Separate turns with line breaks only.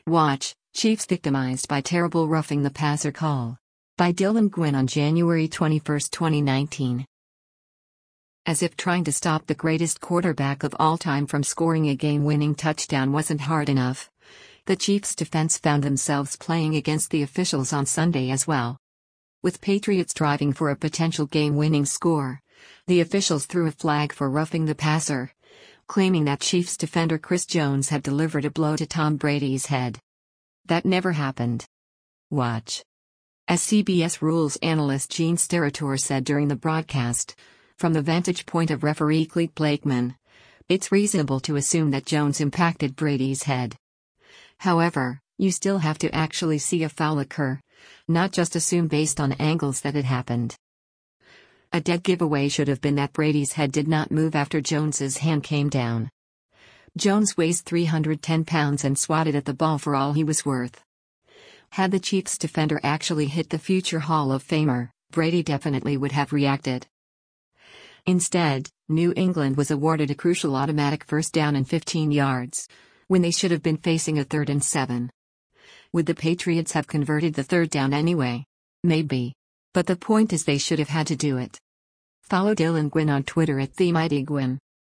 Watch, Chiefs victimized by terrible roughing the passer call. By Dylan Gwynn on January 21, 2019. As if trying to stop the greatest quarterback of all time from scoring a game-winning touchdown wasn't hard enough, the Chiefs' defense found themselves playing against the officials on Sunday as well. With Patriots driving for a potential game-winning score, the officials threw a flag for roughing the passer, claiming that Chiefs defender Chris Jones had delivered a blow to Tom Brady's head. That never happened. Watch. As CBS Rules analyst Gene Steratore said during the broadcast, from the vantage point of referee Clete Blakeman, it's reasonable to assume that Jones impacted Brady's head. However, you still have to actually see a foul occur, not just assume based on angles that it happened. A dead giveaway should have been that Brady's head did not move after Jones's hand came down. Jones weighs 310 pounds and swatted at the ball for all he was worth. Had the Chiefs defender actually hit the future Hall of Famer, Brady definitely would have reacted. Instead, New England was awarded a crucial automatic first down and 15 yards, when they should have been facing a 3rd and 7. Would the Patriots have converted the third down anyway? Maybe. But the point is they should have had to do it. Follow Dylan Gwynn on Twitter @TheMightyGwynn.